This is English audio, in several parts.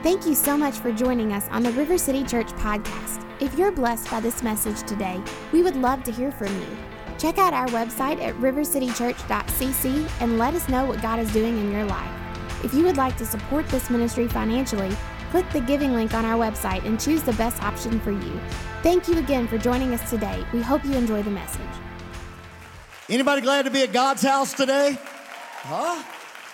Thank you so much for joining us on the River City Church podcast. If you're blessed by this message today, we would love to hear from you. Check out our website at rivercitychurch.cc and let us know what God is doing in your life. If you would like to support this ministry financially, click the giving link on our website and choose the best option for you. Thank you again for joining us today. We hope you enjoy the message. Anybody glad to be at God's house today? Huh?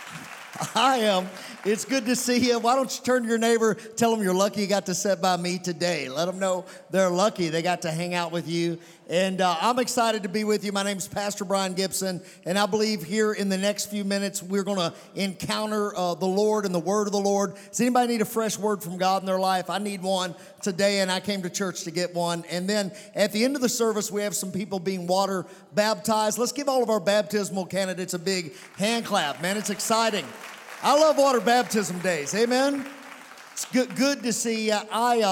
I am. It's good to see you. Why don't you turn to your neighbor, tell them you're lucky you got to sit by me today. Let them know they're lucky they got to hang out with you. And I'm excited to be with you. My name's Pastor Brian Gibson, and I believe here in the next few minutes we're going to encounter the Lord and the Word of the Lord. Does anybody need a fresh word from God in their life? I need one today, and I came to church to get one. And then at the end of the service, we have some people being water baptized. Let's give all of our baptismal candidates a big hand clap, man. It's exciting. I love water baptism days. Amen. It's good to see you.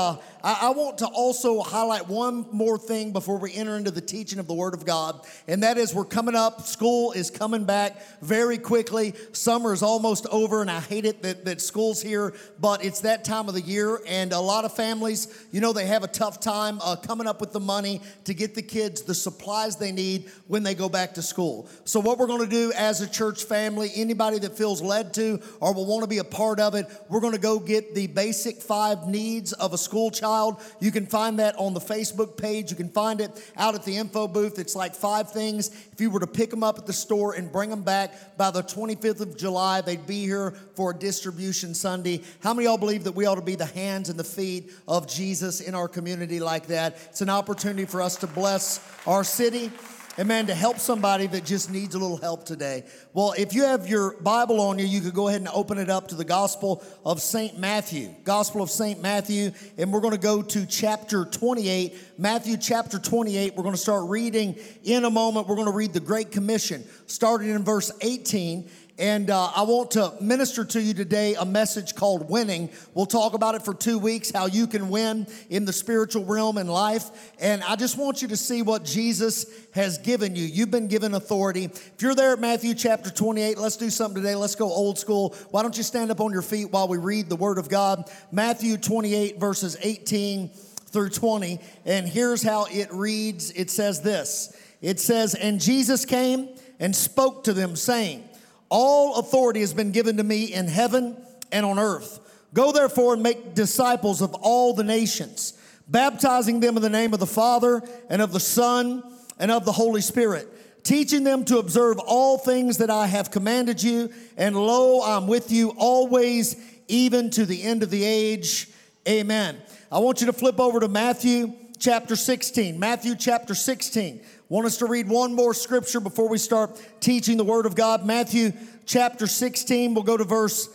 I want to also highlight one more thing before we enter into the teaching of the Word of God, and that is we're coming up. School is coming back very quickly. Summer is almost over, and I hate it that school's here, but it's that time of the year, and a lot of families, you know, they have a tough time coming up with the money to get the kids the supplies they need when they go back to school. So what we're going to do as a church family, anybody that feels led to or will want to be a part of it, we're going to go get the basic 5 needs of a school child. You can find that on the Facebook page. You can find it out at the info booth. It's like 5 things. If you were to pick them up at the store and bring them back by the 25th of July, they'd be here for a distribution Sunday. How many of y'all believe that we ought to be the hands and the feet of Jesus in our community like that? It's an opportunity for us to bless our city. Amen, to help somebody that just needs a little help today. Well, if you have your Bible on you, you could go ahead and open it up to the Gospel of St. Matthew. Gospel of St. Matthew, and we're going to go to chapter 28. Matthew chapter 28, we're going to start reading in a moment. We're going to read the Great Commission, starting in verse 18. And I want to minister to you today a message called Winning. We'll talk about it for 2 weeks, how you can win in the spiritual realm in life. And I just want you to see what Jesus has given you. You've been given authority. If you're there at Matthew chapter 28, let's do something today. Let's go old school. Why don't you stand up on your feet while we read the Word of God? Matthew 28, verses 18 through 20. And here's how it reads. It says this. It says, "And Jesus came and spoke to them, saying, all authority has been given to me in heaven and on earth. Go therefore and make disciples of all the nations, baptizing them in the name of the Father and of the Son and of the Holy Spirit, teaching them to observe all things that I have commanded you. And lo, I'm with you always, even to the end of the age. Amen." I want you to flip over to Matthew chapter 16. Matthew chapter 16. Want us to read one more scripture before we start teaching the Word of God. Matthew chapter 16, we'll go to verse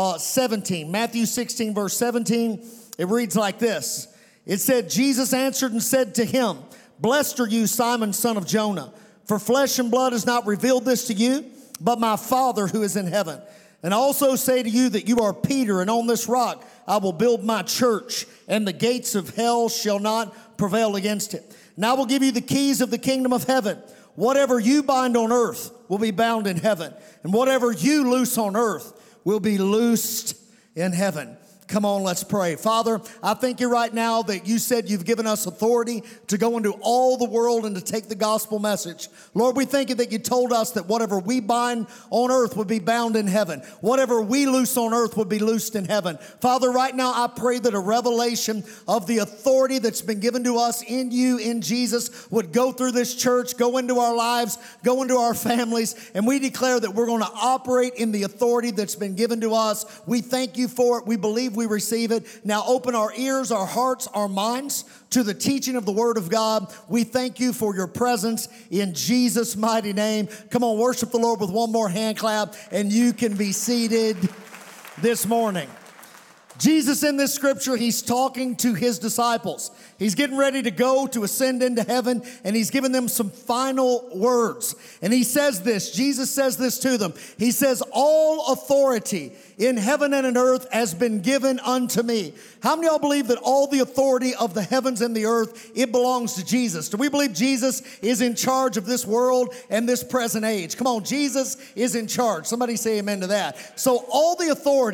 17. Matthew 16, verse 17, it reads like this. It said, "Jesus answered and said to him, Blessed are you, Simon, son of Jonah, for flesh and blood has not revealed this to you, but my Father who is in heaven. And I also say to you that you are Peter, and on this rock I will build my church, and the gates of hell shall not prevail against it. And I will give you the keys of the kingdom of heaven. Whatever you bind on earth will be bound in heaven, and whatever you loose on earth will be loosed in heaven." Come on, let's pray. Father, I thank you right now that you said you've given us authority to go into all the world and to take the gospel message. Lord, we thank you that you told us that whatever we bind on earth would be bound in heaven. Whatever we loose on earth would be loosed in heaven. Father, right now I pray that a revelation of the authority that's been given to us in you, in Jesus, would go through this church, go into our lives, go into our families, and we declare that we're going to operate in the authority that's been given to us. We thank you for it. We believe we receive it. Now open our ears, our hearts, our minds to the teaching of the Word of God. We thank you for your presence in Jesus' mighty name. Come on, worship the Lord with one more hand clap, and you can be seated this morning. Jesus in this scripture, he's talking to his disciples. He's getting ready to go to ascend into heaven, and he's giving them some final words. And he says this, Jesus says this to them. He says, all authority in heaven and in earth has been given unto me. How many of y'all believe that all the authority of the heavens and the earth, it belongs to Jesus? Do we believe Jesus is in charge of this world and this present age? Come on, Jesus is in charge. Somebody say amen to that. So all the authority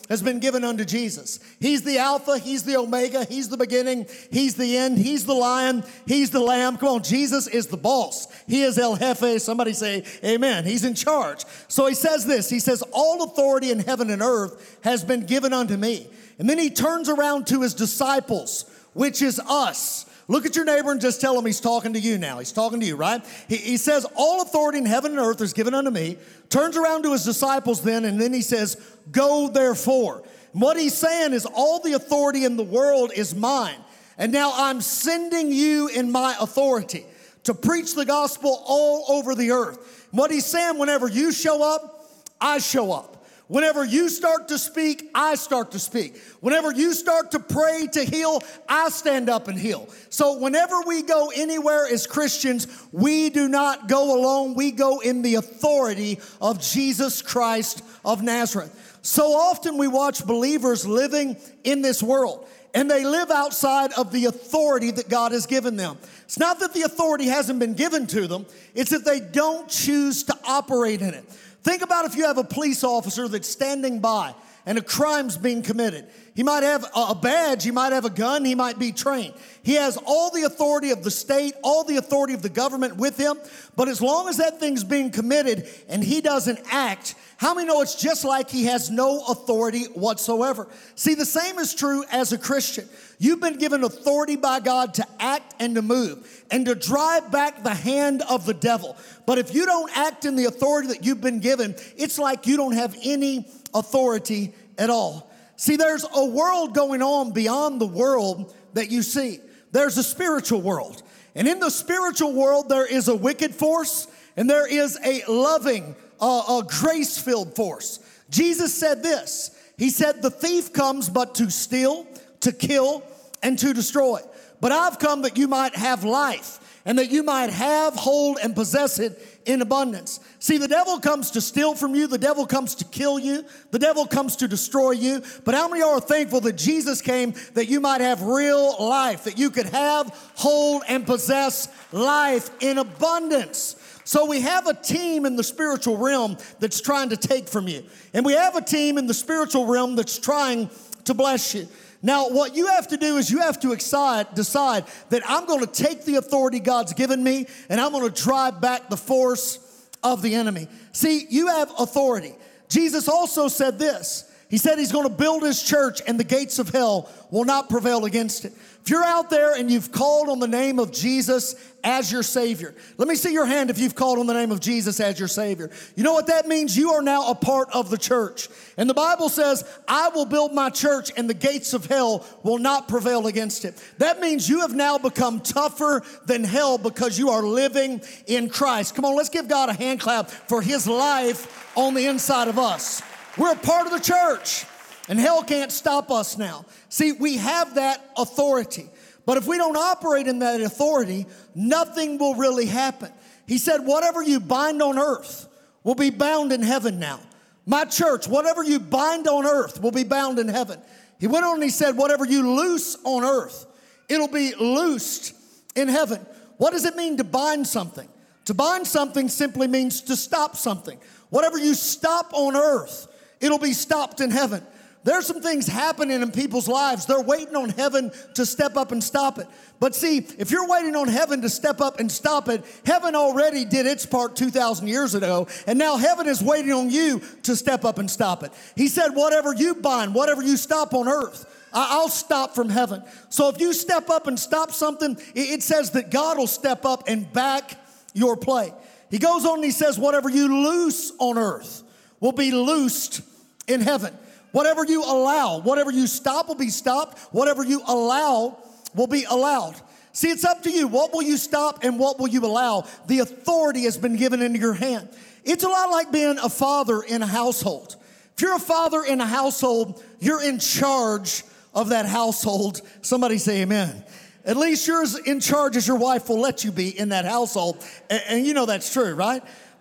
has been given unto Jesus. He's the Alpha, He's the Omega, He's the beginning, He's the end, He's the Lion, He's the Lamb. Come on, Jesus is the boss. He is El Jefe. Somebody say amen. He's in charge. So he says this, he says, all authority in heaven and earth has been given unto me. And then he turns around to his disciples, which is us. Look at your neighbor and just tell him he's talking to you now. He's talking to you, right? He says, all authority in heaven and earth is given unto me. Turns around to his disciples then, and then he says, go therefore. And what he's saying is all the authority in the world is mine. And now I'm sending you in my authority to preach the gospel all over the earth. And what he's saying, whenever you show up, I show up. Whenever you start to speak, I start to speak. Whenever you start to pray to heal, I stand up and heal. So whenever we go anywhere as Christians, we do not go alone. We go in the authority of Jesus Christ of Nazareth. So often we watch believers living in this world, and they live outside of the authority that God has given them. It's not that the authority hasn't been given to them. It's that they don't choose to operate in it. Think about if you have a police officer that's standing by and a crime's being committed. He might have a badge, he might have a gun, he might be trained. He has all the authority of the state, all the authority of the government with him. But as long as that thing's being committed and he doesn't act, how many know it's just like he has no authority whatsoever? See, the same is true as a Christian. You've been given authority by God to act and to move and to drive back the hand of the devil. But if you don't act in the authority that you've been given, it's like you don't have any authority at all. See, there's a world going on beyond the world that you see. There's a spiritual world. And in the spiritual world, there is a wicked force and there is a loving, a grace-filled force. Jesus said this. He said, the thief comes but to steal, to kill, and to destroy. But I've come that you might have life, and that you might have, hold, and possess it in abundance. See, the devil comes to steal from you. The devil comes to kill you. The devil comes to destroy you. But how many are thankful that Jesus came that you might have real life, that you could have, hold, and possess life in abundance? So we have a team in the spiritual realm that's trying to take from you. And we have a team in the spiritual realm that's trying to bless you. Now, what you have to do is you have to decide that I'm going to take the authority God's given me and I'm going to drive back the force of the enemy. See, you have authority. Jesus also said this. He said he's going to build his church and the gates of hell will not prevail against it. If you're out there and you've called on the name of Jesus as your Savior, let me see your hand if you've called on the name of Jesus as your Savior. You know what that means? You are now a part of the church. And the Bible says, I will build my church and the gates of hell will not prevail against it. That means you have now become tougher than hell because you are living in Christ. Come on, let's give God a hand clap for his life on the inside of us. We're a part of the church, and hell can't stop us now. See, we have that authority. But if we don't operate in that authority, nothing will really happen. He said, whatever you bind on earth will be bound in heaven now. My church, whatever you bind on earth will be bound in heaven. He went on and he said, whatever you loose on earth, it'll be loosed in heaven. What does it mean to bind something? To bind something simply means to stop something. Whatever you stop on earth, it'll be stopped in heaven. There's some things happening in people's lives. They're waiting on heaven to step up and stop it. But see, if you're waiting on heaven to step up and stop it, heaven already did its part 2,000 years ago, and now heaven is waiting on you to step up and stop it. He said, whatever you bind, whatever you stop on earth, I'll stop from heaven. So if you step up and stop something, it says that God will step up and back your play. He goes on and he says, whatever you loose on earth will be loosed in heaven. Whatever you allow, whatever you stop will be stopped. Whatever you allow will be allowed. See, it's up to you. What will you stop and what will you allow? The authority has been given into your hand. It's a lot like being a father in a household. If you're a father in a household, you're in charge of that household. Somebody say amen. At least you're as in charge as your wife will let you be in that household. And you know that's true, right?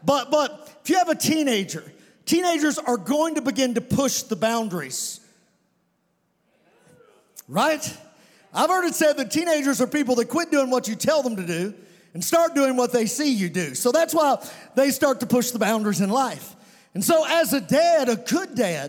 But if you have a teenager, teenagers are going to begin to push the boundaries, right? I've heard it said that teenagers are people that quit doing what you tell them to do and start doing what they see you do. So that's why they start to push the boundaries in life. And so as a dad, a good dad,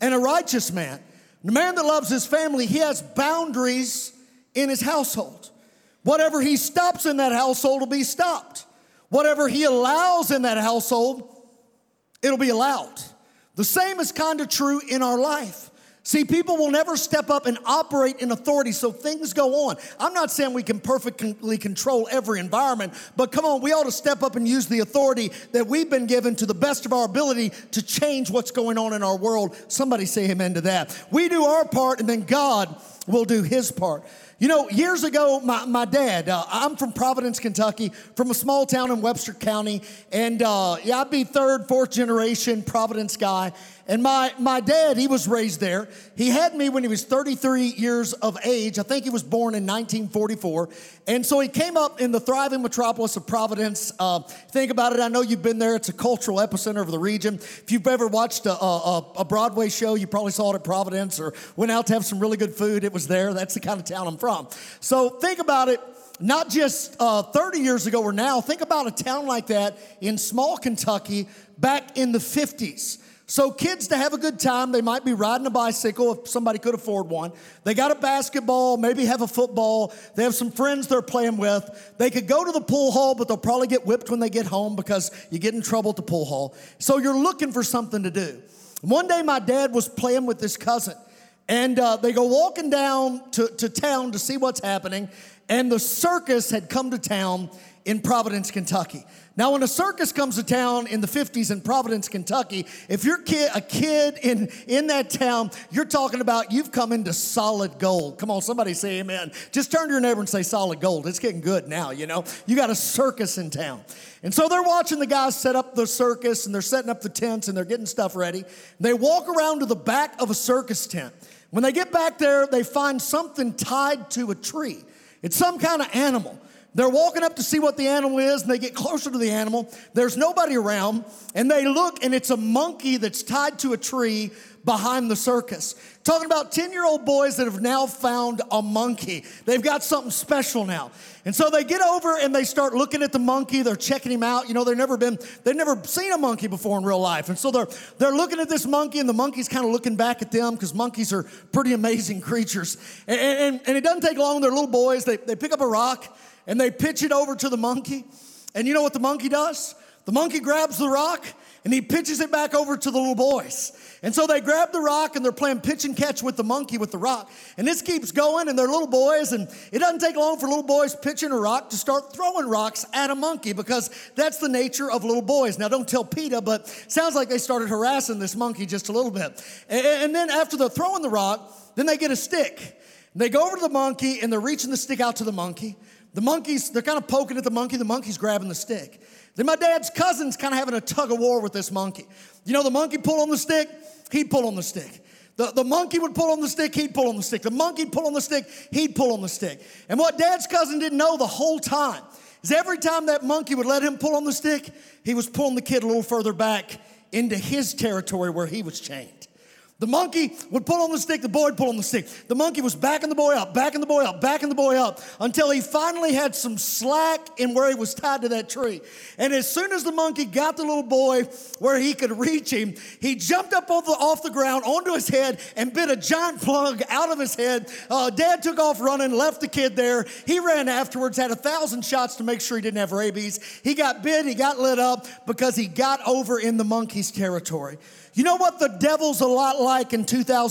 and a righteous man. The man that loves his family, he has boundaries in his household. Whatever he stops in that household will be stopped. Whatever he allows in that household, it'll be allowed. The same is kind of true in our life. See, people will never step up and operate in authority, so things go on. I'm not saying we can perfectly control every environment, but come on, we ought to step up and use the authority that we've been given to the best of our ability to change what's going on in our world. Somebody say amen to that. We do our part, and then God will do his part. You know, years ago, my dad, I'm from Providence, Kentucky, from a small town in Webster County, and I'd be third, fourth generation Providence guy. And my dad, he was raised there. He had me when he was 33 years of age. I think he was born in 1944. And so he came up in the thriving metropolis of Providence. Think about it. I know you've been there. It's a cultural epicenter of the region. If you've ever watched a Broadway show, you probably saw it at Providence or went out to have some really good food. It was there. That's the kind of town I'm from. So think about it. Not just 30 years ago or now. Think about a town like that in small Kentucky back in the 50s. So kids, to have a good time, they might be riding a bicycle if somebody could afford one. They got a basketball, maybe have a football. They have some friends they're playing with. They could go to the pool hall, but they'll probably get whipped when they get home because you get in trouble at the pool hall. So you're looking for something to do. One day my dad was playing with his cousin, and they go walking down to town to see what's happening, and the circus had come to town in Providence, Kentucky. Now, when a circus comes to town in the 50s in Providence, Kentucky, if you're a kid in that town, you're talking about you've come into solid gold. Come on, somebody say amen. Just turn to your neighbor and say solid gold. It's getting good now, you know. You got a circus in town. And so they're watching the guys set up the circus, and they're setting up the tents, and they're getting stuff ready. They walk around to the back of a circus tent. When they get back there, they find something tied to a tree. It's some kind of animal. They're walking up to see what the animal is, and they get closer to the animal. There's nobody around, and they look, and it's a monkey that's tied to a tree behind the circus. Talking about 10-year-old boys that have now found a monkey. They've got something special now. And so they get over and they start looking at the monkey. They're checking him out. You know, they've never seen a monkey before in real life. And so they're looking at this monkey, and the monkey's kind of looking back at them because monkeys are pretty amazing creatures. And it doesn't take long. They're little boys. They pick up a rock, and they pitch it over to the monkey. And you know what the monkey does? The monkey grabs the rock, and he pitches it back over to the little boys. And so they grab the rock, and they're playing pitch and catch with the monkey with the rock. And this keeps going, and they're little boys, and it doesn't take long for little boys pitching a rock to start throwing rocks at a monkey, because that's the nature of little boys. Now, don't tell PETA, but it sounds like they started harassing this monkey just a little bit. And then after they're throwing the rock, then they get a stick. They go over to the monkey, and they're reaching the stick out to the monkey. They're kind of poking at the monkey. The monkey's grabbing the stick. Then my dad's cousin's kind of having a tug of war with this monkey. You know, the monkey pull on the stick, he'd pull on the stick. The monkey would pull on the stick, he'd pull on the stick. The monkey'd pull on the stick, he'd pull on the stick. And what dad's cousin didn't know the whole time is every time that monkey would let him pull on the stick, he was pulling the kid a little further back into his territory where he was chained. The monkey would pull on the stick, the boy would pull on the stick. The monkey was backing the boy up, backing the boy up, backing the boy up, until he finally had some slack in where he was tied to that tree. And as soon as the monkey got the little boy where he could reach him, he jumped up off the ground onto his head and bit a giant plug out of his head. Dad took off running, left the kid there. He ran afterwards, had 1,000 shots to make sure he didn't have rabies. He got bit, he got lit up because he got over in the monkey's territory. You know what the devil's a lot like in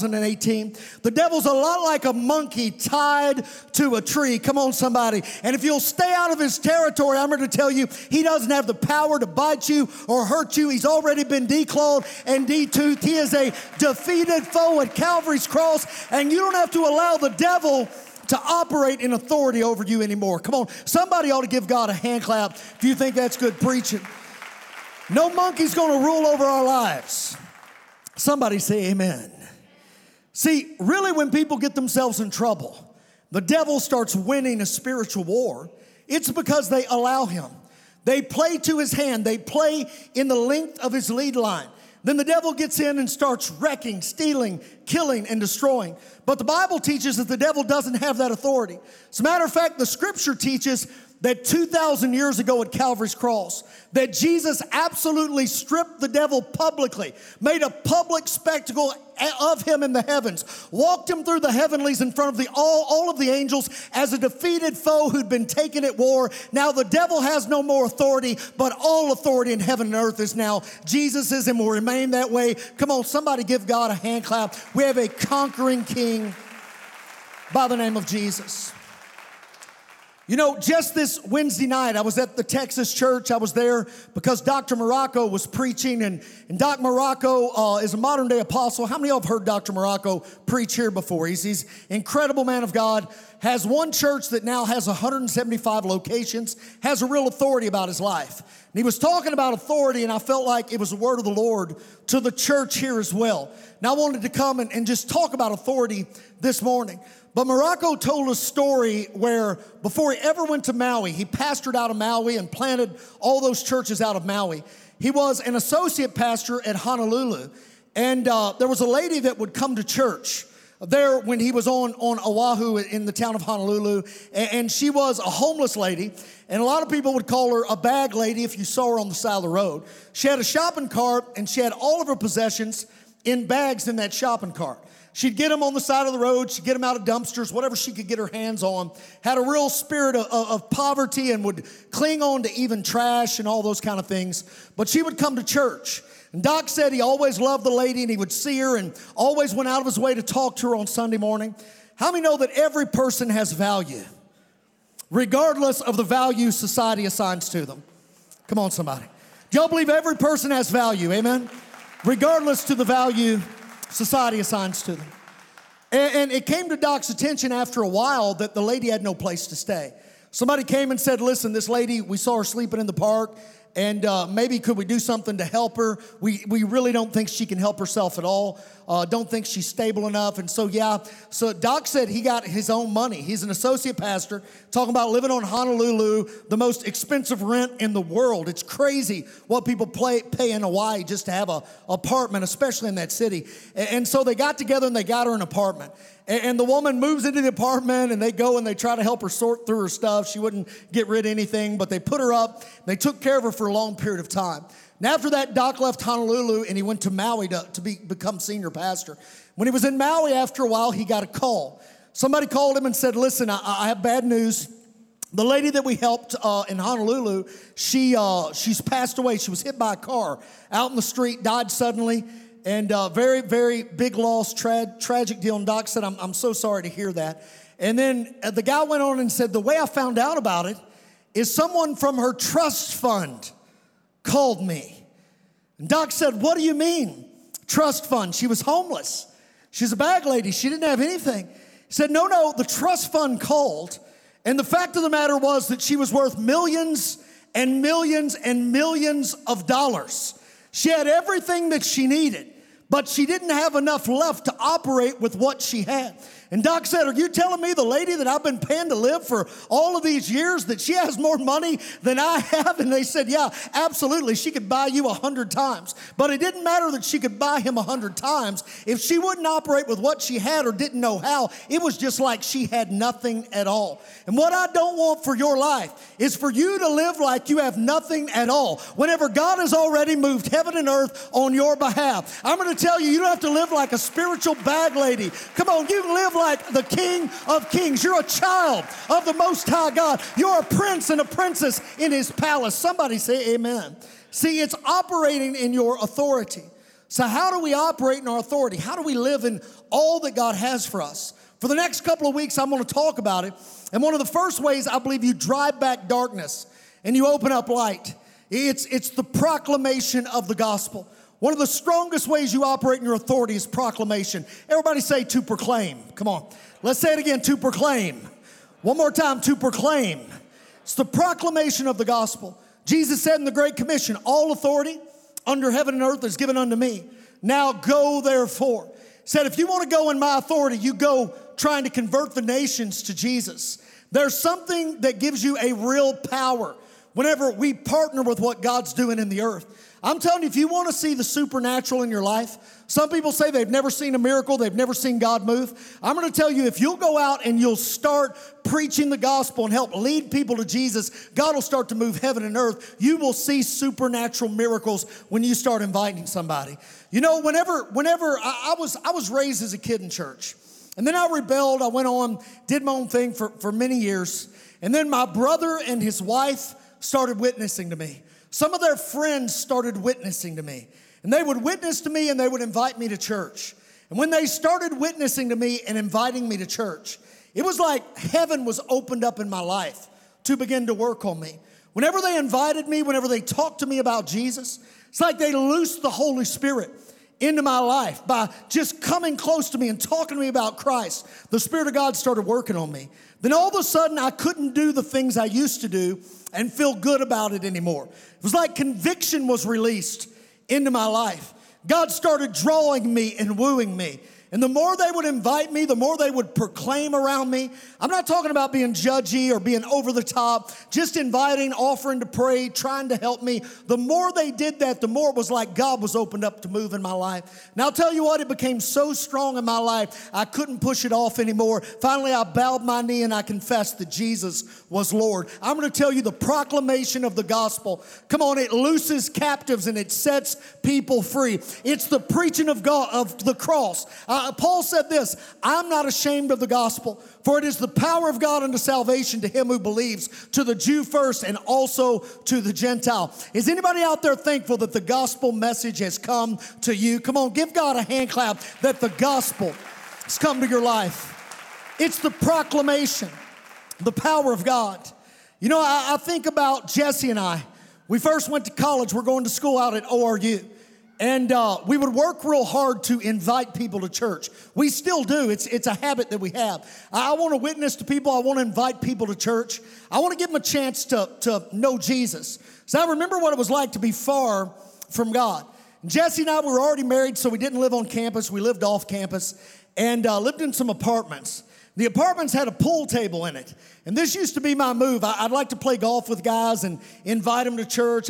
2018? The devil's a lot like a monkey tied to a tree. Come on, somebody. And if you'll stay out of his territory, I'm here to tell you, he doesn't have the power to bite you or hurt you. He's already been declawed and detoothed. He is a defeated foe at Calvary's cross, and you don't have to allow the devil to operate in authority over you anymore. Come on, somebody ought to give God a hand clap if you think that's good preaching. No monkey's going to rule over our lives. Somebody say amen. See, really when people get themselves in trouble, the devil starts winning a spiritual war. It's because they allow him. They play to his hand. They play in the length of his lead line. Then the devil gets in and starts wrecking, stealing, killing, and destroying. But the Bible teaches that the devil doesn't have that authority. As a matter of fact, the scripture teaches that 2,000 years ago at Calvary's cross, that Jesus absolutely stripped the devil publicly, made a public spectacle of him in the heavens, walked him through the heavenlies in front of all of the angels as a defeated foe who'd been taken at war. Now the devil has no more authority, but all authority in heaven and earth is now Jesus's and will remain that way. Come on, somebody give God a hand clap. We have a conquering King by the name of Jesus. You know, just this Wednesday night, I was at the Texas church. I was there because Dr. Morocco was preaching, and Doc Morocco is a modern-day apostle. How many of you have heard Dr. Morocco preach here before? He's an incredible man of God, has one church that now has 175 locations, has a real authority about his life. And he was talking about authority, and I felt like it was the word of the Lord to the church here as well. Now I wanted to come and just talk about authority this morning. But Morocco told a story where before he ever went to Maui, he pastored out of Maui and planted all those churches out of Maui. He was an associate pastor at Honolulu. And there was a lady that would come to church there when he was on Oahu in the town of Honolulu. And she was a homeless lady. And a lot of people would call her a bag lady if you saw her on the side of the road. She had a shopping cart, and she had all of her possessions in bags in that shopping cart. She'd get them on the side of the road. She'd get them out of dumpsters, whatever she could get her hands on. Had a real spirit of poverty and would cling on to even trash and all those kind of things. But she would come to church. And Doc said he always loved the lady and he would see her and always went out of his way to talk to her on Sunday morning. How many know that every person has value, regardless of the value society assigns to them? Come on, somebody. Do y'all believe every person has value? Amen? Regardless to the value society assigns to them. And it came to Doc's attention after a while that the lady had no place to stay. Somebody came and said, listen, this lady, we saw her sleeping in the park, and maybe could we do something to help her? We really don't think she can help herself at all. Don't think she's stable enough. And so Doc said he got his own money. He's an associate pastor, talking about living on Honolulu, the most expensive rent in the world. It's crazy what people pay in Hawaii just to have an apartment, especially in that city. And so they got together and they got her an apartment. And the woman moves into the apartment, and they go and they try to help her sort through her stuff. She wouldn't get rid of anything, but they put her up. They took care of her for a long period of time. And after that, Doc left Honolulu, and he went to Maui to become senior pastor. When he was in Maui, after a while, he got a call. Somebody called him and said, listen, I have bad news. The lady that we helped in Honolulu, she's passed away. She was hit by a car out in the street, died suddenly. And very, very big loss, tragic deal. And Doc said, I'm so sorry to hear that. And then the guy went on and said, the way I found out about it is someone from her trust fund called me. And Doc said, what do you mean, trust fund? She was homeless. She's a bag lady. She didn't have anything. He said, no, the trust fund called. And the fact of the matter was that she was worth millions and millions and millions of dollars. She had everything that she needed, but she didn't have enough left to operate with what she had. And Doc said, are you telling me the lady that I've been paying to live for all of these years, that she has more money than I have? And they said, yeah, absolutely. She could buy you 100 times. But it didn't matter that she could buy him 100 times. If she wouldn't operate with what she had or didn't know how, it was just like she had nothing at all. And what I don't want for your life is for you to live like you have nothing at all, whenever God has already moved heaven and earth on your behalf. I'm going to tell you, you don't have to live like a spiritual bag lady. Come on, you can live like the King of Kings. You're a child of the Most High God. You're a prince and a princess in his palace. Somebody say amen. See, it's operating in your authority. So how do we operate in our authority? How do we live in all that God has for us? For the next couple of weeks, I'm going to talk about it. And one of the first ways I believe you drive back darkness and you open up light, it's the proclamation of the gospel. One of the strongest ways you operate in your authority is proclamation. Everybody say to proclaim. Come on. Let's say it again, to proclaim. One more time, to proclaim. It's the proclamation of the gospel. Jesus said in the Great Commission, all authority under heaven and earth is given unto me. Now go therefore. He said, if you want to go in my authority, you go trying to convert the nations to Jesus. There's something that gives you a real power whenever we partner with what God's doing in the earth. I'm telling you, if you want to see the supernatural in your life, some people say they've never seen a miracle, they've never seen God move. I'm going to tell you, if you'll go out and you'll start preaching the gospel and help lead people to Jesus, God will start to move heaven and earth. You will see supernatural miracles when you start inviting somebody. You know, whenever I was raised as a kid in church, and then I rebelled. I went on, did my own thing for many years, and then my brother and his wife started witnessing to me. Some of their friends started witnessing to me. And they would witness to me and they would invite me to church. And when they started witnessing to me and inviting me to church, it was like heaven was opened up in my life to begin to work on me. Whenever they invited me, whenever they talked to me about Jesus, it's like they loosed the Holy Spirit into my life by just coming close to me and talking to me about Christ. The Spirit of God started working on me. Then all of a sudden, I couldn't do the things I used to do and feel good about it anymore. It was like conviction was released into my life. God started drawing me and wooing me. And the more they would invite me, the more they would proclaim around me. I'm not talking about being judgy or being over the top, just inviting, offering to pray, trying to help me. The more they did that, the more it was like God was opened up to move in my life. Now I'll tell you what, it became so strong in my life, I couldn't push it off anymore. Finally, I bowed my knee and I confessed that Jesus was Lord. I'm going to tell you the proclamation of the gospel. Come on, it looses captives and it sets people free. It's the preaching of God, of the cross. Paul said this, I'm not ashamed of the gospel, for it is the power of God unto salvation to him who believes, to the Jew first and also to the Gentile. Is anybody out there thankful that the gospel message has come to you? Come on, give God a hand clap that the gospel has come to your life. It's the proclamation, the power of God. You know, I think about Jesse and I. We first went to college. We're going to school out at ORU. And we would work real hard to invite people to church. We still do. It's a habit that we have. I want to witness to people. I want to invite people to church. I want to give them a chance to know Jesus. So I remember what it was like to be far from God. And Jesse and I were already married, so we didn't live on campus. We lived off campus and lived in some apartments. The apartments had a pool table in it. And this used to be my move. I'd like to play golf with guys and invite them to church.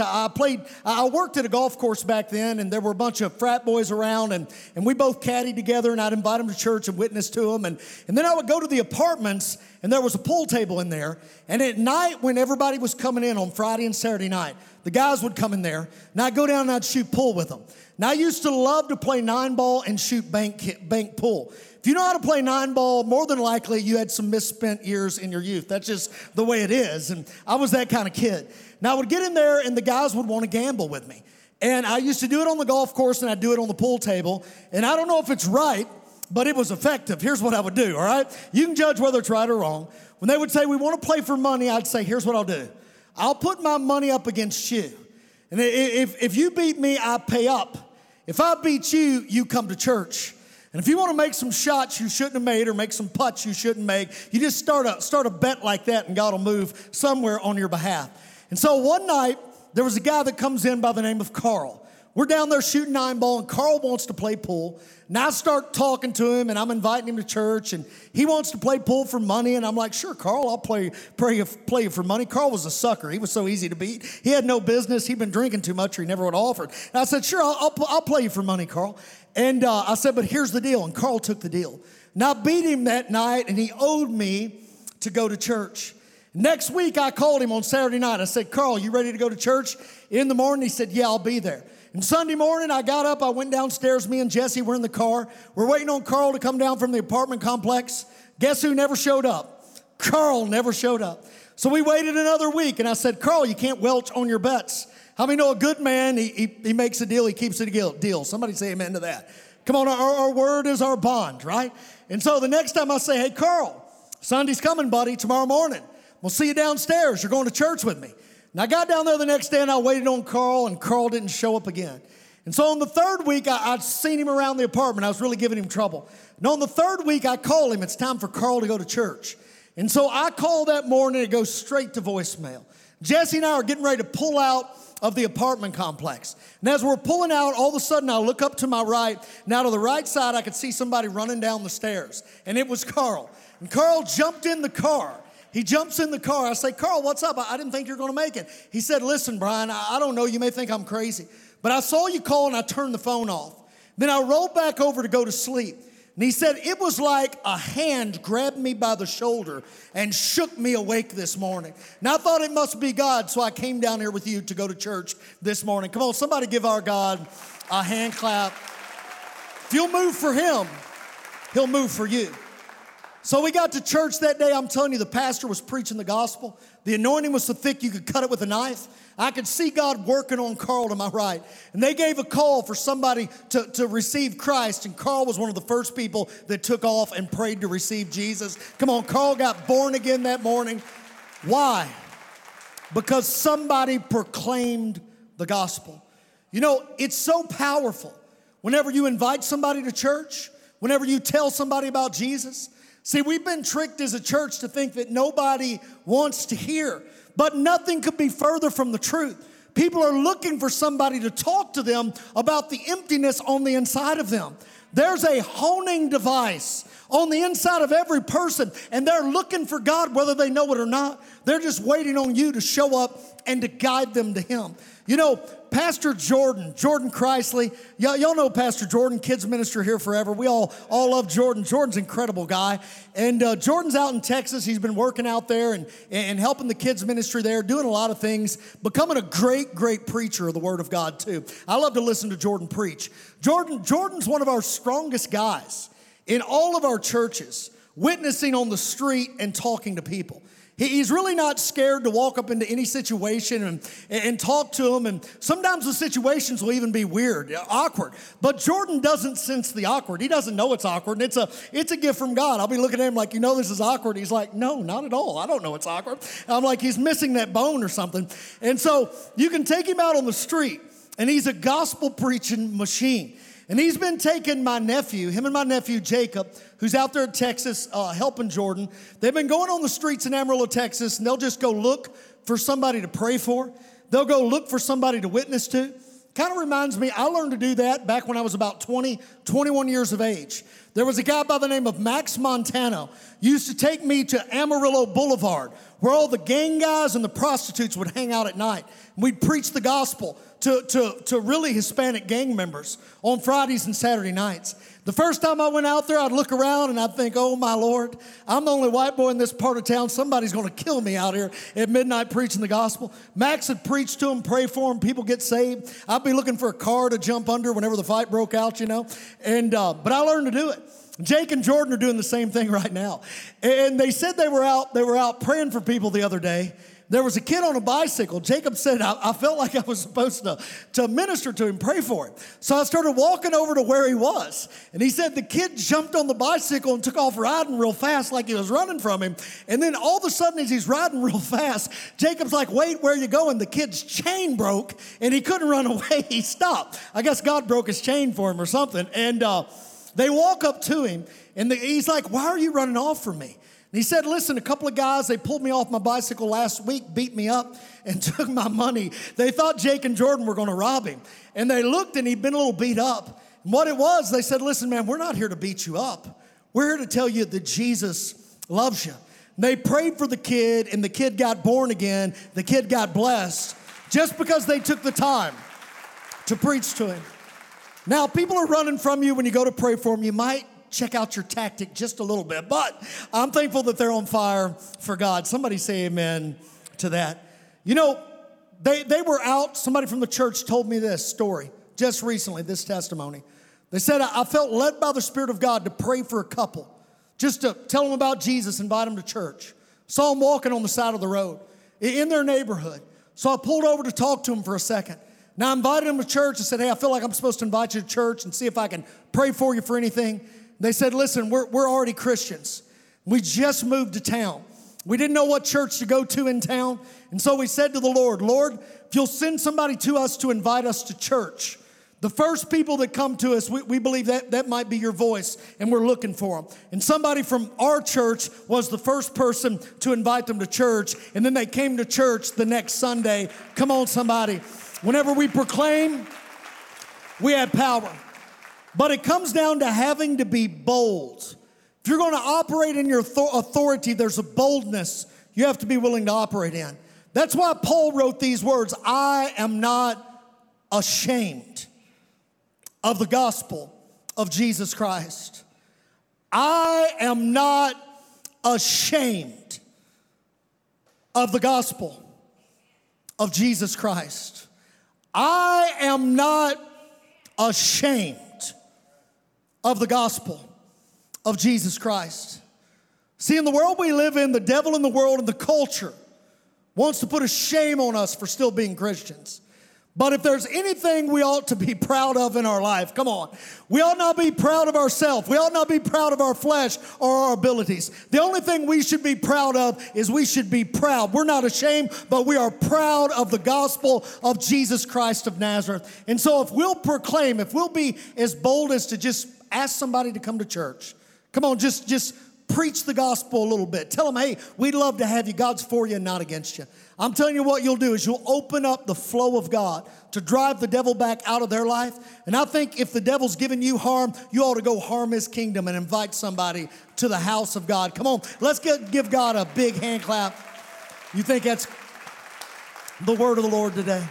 I worked at a golf course back then, and there were a bunch of frat boys around, and we both caddied together, and I'd invite them to church and witness to them. And then I would go to the apartments, and there was a pool table in there. And at night, when everybody was coming in on Friday and Saturday night, the guys would come in there, and I'd go down and I'd shoot pool with them. Now, I used to love to play 9-ball and shoot bank pool. If you know how to play 9-ball, more than likely you had some misspent years in your youth. That's just the way it is. And I was that kind of kid. Now I would get in there and the guys would want to gamble with me. And I used to do it on the golf course and I'd do it on the pool table. And I don't know if it's right, but it was effective. Here's what I would do, all right? You can judge whether it's right or wrong. When they would say, we want to play for money, I'd say, here's what I'll do. I'll put my money up against you. And if you beat me, I pay up. If I beat you, you come to church. And if you want to make some shots you shouldn't have made or make some putts you shouldn't make, you just start a bet like that and God will move somewhere on your behalf. And so one night, there was a guy that comes in by the name of Carl. We're down there shooting 9-ball and Carl wants to play pool. And I start talking to him and I'm inviting him to church and he wants to play pool for money. And I'm like, sure, Carl, I'll play you for money. Carl was a sucker. He was so easy to beat. He had no business. He'd been drinking too much or he never would have offered. And I said, sure, I'll play you for money, Carl. And I said, but here's the deal. And Carl took the deal. And I beat him that night and he owed me to go to church. Next week, I called him on Saturday night. I said, Carl, you ready to go to church in the morning? He said, yeah, I'll be there. And Sunday morning, I got up, I went downstairs, me and Jesse were in the car. We're waiting on Carl to come down from the apartment complex. Guess who never showed up? Carl never showed up. So we waited another week, and I said, Carl, you can't welch on your bets. How many know a good man, he makes a deal, he keeps it a deal. Somebody say amen to that. Come on, our word is our bond, right? And so the next time I say, hey, Carl, Sunday's coming, buddy, tomorrow morning. We'll see you downstairs. You're going to church with me. And I got down there the next day and I waited on Carl and Carl didn't show up again. And so on the third week, I'd seen him around the apartment. I was really giving him trouble. And on the third week, I called him. It's time for Carl to go to church. And so I called that morning. It goes straight to voicemail. Jesse and I are getting ready to pull out of the apartment complex. And as we're pulling out, all of a sudden I look up to my right. Now to the right side, I could see somebody running down the stairs. And it was Carl. And Carl jumped in the car. He jumps in the car. I say, Carl, what's up? I didn't think you were going to make it. He said, listen, Brian, I don't know. You may think I'm crazy, but I saw you call and I turned the phone off. Then I rolled back over to go to sleep. And he said, it was like a hand grabbed me by the shoulder and shook me awake this morning. And I thought it must be God, so I came down here with you to go to church this morning. Come on, somebody give our God a hand clap. If you'll move for him, he'll move for you. So we got to church that day. I'm telling you, the pastor was preaching the gospel. The anointing was so thick you could cut it with a knife. I could see God working on Carl to my right. And they gave a call for somebody to receive Christ. And Carl was one of the first people that took off and prayed to receive Jesus. Come on, Carl got born again that morning. Why? Because somebody proclaimed the gospel. You know, it's so powerful whenever you invite somebody to church, whenever you tell somebody about Jesus. See, we've been tricked as a church to think that nobody wants to hear, but nothing could be further from the truth. People are looking for somebody to talk to them about the emptiness on the inside of them. There's a honing device on the inside of every person, and they're looking for God whether they know it or not. They're just waiting on you to show up and to guide them to Him. You know, Pastor Jordan Chrisley, y'all know Pastor Jordan, kids minister here forever. We all love Jordan. Jordan's an incredible guy. And Jordan's out in Texas. He's been working out there and helping the kids ministry there, doing a lot of things, becoming a great preacher of the Word of God too. I love to listen to Jordan preach. Jordan's one of our strongest guys in all of our churches, witnessing on the street and talking to people. He's really not scared to walk up into any situation and talk to them. And sometimes the situations will even be weird, awkward. But Jordan doesn't sense the awkward. He doesn't know it's awkward. And it's a gift from God. I'll be looking at him like, you know this is awkward. He's like, no, not at all. I don't know it's awkward. I'm like, he's missing that bone or something. And so you can take him out on the street, and he's a gospel preaching machine. And he's been taking my nephew, him and my nephew Jacob, who's out there in Texas helping Jordan. They've been going on the streets in Amarillo, Texas, and they'll just go look for somebody to pray for. They'll go look for somebody to witness to. Kind of reminds me, I learned to do that back when I was about 21 years of age. There was a guy by the name of Max Montano. Used to take me to Amarillo Boulevard, where all the gang guys and the prostitutes would hang out at night. We'd preach the gospel to really Hispanic gang members on Fridays and Saturday nights. The first time I went out there, I'd look around and I'd think, oh my Lord, I'm the only white boy in this part of town. Somebody's going to kill me out here at midnight preaching the gospel. Max would preach to them, pray for them, people get saved. I'd be looking for a car to jump under whenever the fight broke out, you know. But I learned to do it. Jake and Jordan are doing the same thing right now. And they said they were out praying for people the other day. There was a kid on a bicycle. Jacob said, I felt like I was supposed to minister to him, pray for him. So I started walking over to where he was. And he said the kid jumped on the bicycle and took off riding real fast like he was running from him. And then all of a sudden, as he's riding real fast, Jacob's like, wait, where are you going? The kid's chain broke and he couldn't run away. He stopped. I guess God broke his chain for him or something. And they walk up to him and he's like, why are you running off from me? And he said, listen, a couple of guys, they pulled me off my bicycle last week, beat me up, and took my money. They thought Jake and Jordan were going to rob him. And they looked, and he'd been a little beat up. And what it was, they said, listen, man, we're not here to beat you up. We're here to tell you that Jesus loves you. And they prayed for the kid, and the kid got born again. The kid got blessed just because they took the time to preach to him. Now, people are running from you when you go to pray for them. You might check out your tactic just a little bit, but I'm thankful that they're on fire for God. Somebody say amen to that. You know, they were out. Somebody from the church told me this story just recently, this testimony. They said, I felt led by the Spirit of God to pray for a couple, just to tell them about Jesus, invite them to church. Saw them walking on the side of the road in their neighborhood. So I pulled over to talk to them for a second. Now I invited them to church and said, hey, I feel like I'm supposed to invite you to church and see if I can pray for you for anything. They said, listen, we're already Christians. We just moved to town. We didn't know what church to go to in town. And so we said to the Lord, if you'll send somebody to us to invite us to church, the first people that come to us, we believe that might be your voice, and we're looking for them. And somebody from our church was the first person to invite them to church, and then they came to church the next Sunday. Come on, somebody. Whenever we proclaim, we have power. But it comes down to having to be bold. If you're going to operate in your authority, there's a boldness you have to be willing to operate in. That's why Paul wrote these words, I am not ashamed of the gospel of Jesus Christ. I am not ashamed of the gospel of Jesus Christ. I am not ashamed of the gospel of Jesus Christ. See, in the world we live in, the devil in the world and the culture wants to put a shame on us for still being Christians. But if there's anything we ought to be proud of in our life, come on. We ought not be proud of ourselves. We ought not be proud of our flesh or our abilities. The only thing we should be proud of is we should be proud. We're not ashamed, but we are proud of the gospel of Jesus Christ of Nazareth. And so if we'll proclaim, if we'll be as bold as to just ask somebody to come to church, come on, just preach the gospel a little bit. Tell them, hey, we'd love to have you. God's for you and not against you. I'm telling you what you'll do is you'll open up the flow of God to drive the devil back out of their life. And I think if the devil's giving you harm, you ought to go harm his kingdom and invite somebody to the house of God. Come on, let's give God a big hand clap. You think that's the word of the Lord today?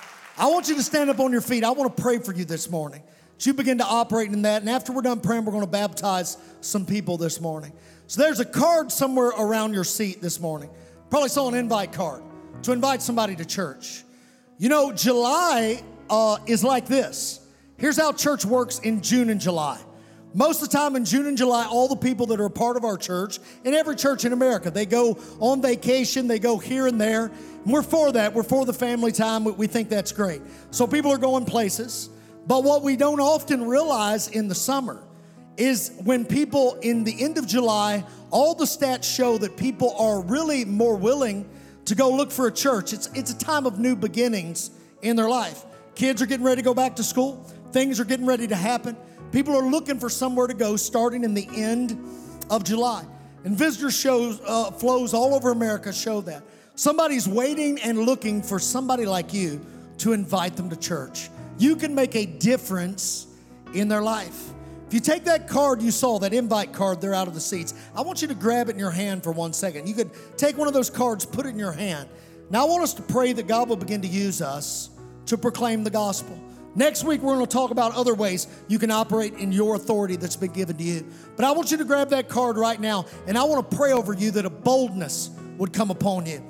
I want you to stand up on your feet. I want to pray for you this morning. So you begin to operate in that. And after we're done praying, we're going to baptize some people this morning. So there's a card somewhere around your seat this morning. Probably saw an invite card to invite somebody to church. You know, July is like this. Here's how church works in June and July. Most of the time in June and July, all the people that are a part of our church, and every church in America, they go on vacation, they go here and there. And we're for that. We're for the family time. We think that's great. So people are going places. But what we don't often realize in the summer is when people in the end of July, all the stats show that people are really more willing to go look for a church. It's a time of new beginnings in their life. Kids are getting ready to go back to school. Things are getting ready to happen. People are looking for somewhere to go starting in the end of July. And visitor flows all over America show that. Somebody's waiting and looking for somebody like you to invite them to church. You can make a difference in their life. If you take that card you saw, that invite card there out of the seats, I want you to grab it in your hand for 1 second. You could take one of those cards, put it in your hand. Now I want us to pray that God will begin to use us to proclaim the gospel. Next week, we're going to talk about other ways you can operate in your authority that's been given to you. But I want you to grab that card right now, and I want to pray over you that a boldness would come upon you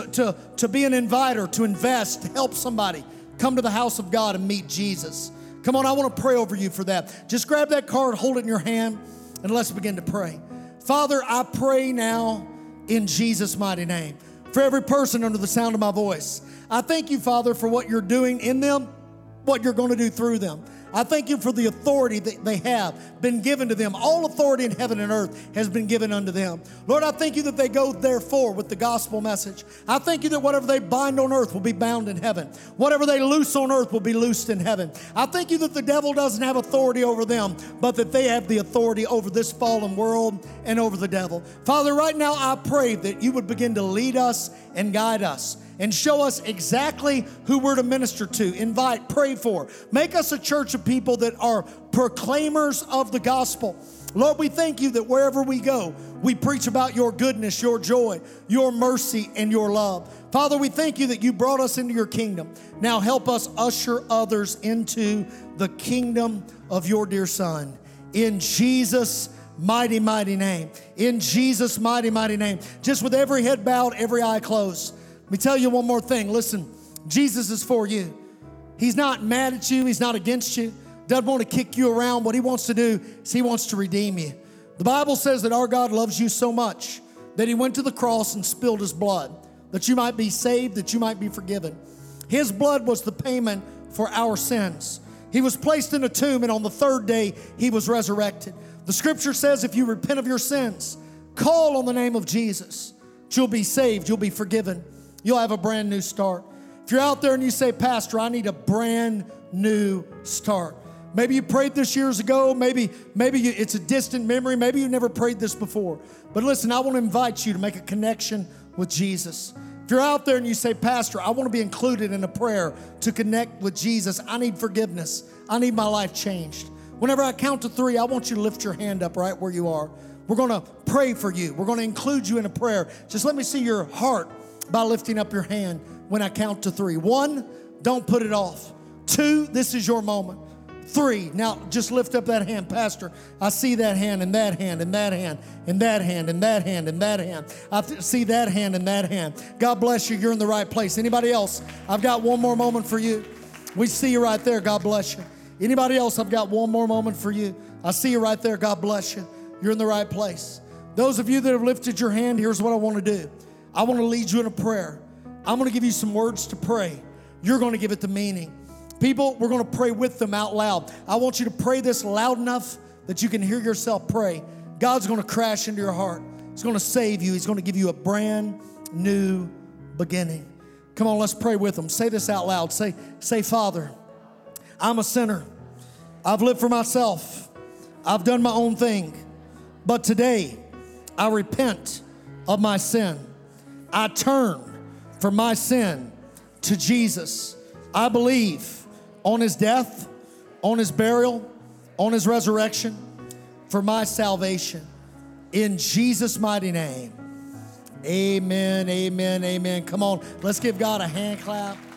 to be an inviter, to invest, to help somebody come to the house of God and meet Jesus. Come on, I want to pray over you for that. Just grab that card, hold it in your hand, and let's begin to pray. Father, I pray now in Jesus' mighty name for every person under the sound of my voice. I thank you, Father, for what you're doing in them, what you're going to do through them. I thank you for the authority that they have been given to them. All authority in heaven and earth has been given unto them. Lord, I thank you that they go therefore with the gospel message. I thank you that whatever they bind on earth will be bound in heaven. Whatever they loose on earth will be loosed in heaven. I thank you that the devil doesn't have authority over them, but that they have the authority over this fallen world and over the devil. Father, right now I pray that you would begin to lead us and guide us and show us exactly who we're to minister to, invite, pray for. Make us a church of people that are proclaimers of the gospel. Lord, we thank you that wherever we go, we preach about your goodness, your joy, your mercy, and your love. Father, we thank you that you brought us into your kingdom. Now help us usher others into the kingdom of your dear Son. In Jesus' mighty, mighty name. In Jesus' mighty, mighty name. Just with every head bowed, every eye closed. Let me tell you one more thing. Listen, Jesus is for you. He's not mad at you. He's not against you. Doesn't want to kick you around. What he wants to do is he wants to redeem you. The Bible says that our God loves you so much that he went to the cross and spilled his blood, that you might be saved, that you might be forgiven. His blood was the payment for our sins. He was placed in a tomb, and on the third day, he was resurrected. The scripture says if you repent of your sins, call on the name of Jesus, you'll be saved, you'll be forgiven. You'll have a brand new start. If you're out there and you say, Pastor, I need a brand new start. Maybe you prayed this years ago. Maybe it's a distant memory. Maybe you never prayed this before. But listen, I want to invite you to make a connection with Jesus. If you're out there and you say, Pastor, I want to be included in a prayer to connect with Jesus. I need forgiveness. I need my life changed. Whenever I count to 3, I want you to lift your hand up right where you are. We're going to pray for you. We're going to include you in a prayer. Just let me see your heart by lifting up your hand when I count to 3. 1, don't put it off. 2, this is your moment. 3, now just lift up that hand. Pastor, I see that hand and that hand and that hand and that hand and that hand and that hand. I see that hand and that hand. God bless you. You're in the right place. Anybody else? I've got one more moment for you. We see you right there. God bless you. Anybody else? I've got one more moment for you. I see you right there. God bless you. You're in the right place. Those of you that have lifted your hand, here's what I want to do. I want to lead you in a prayer. I'm going to give you some words to pray. You're going to give it the meaning. People, we're going to pray with them out loud. I want you to pray this loud enough that you can hear yourself pray. God's going to crash into your heart. He's going to save you. He's going to give you a brand new beginning. Come on, let's pray with them. Say this out loud. Say, Father, I'm a sinner. I've lived for myself. I've done my own thing. But today, I repent of my sin. I turn from my sin to Jesus. I believe on his death, on his burial, on his resurrection for my salvation. In Jesus' mighty name. Amen, amen, amen. Come on, let's give God a hand clap.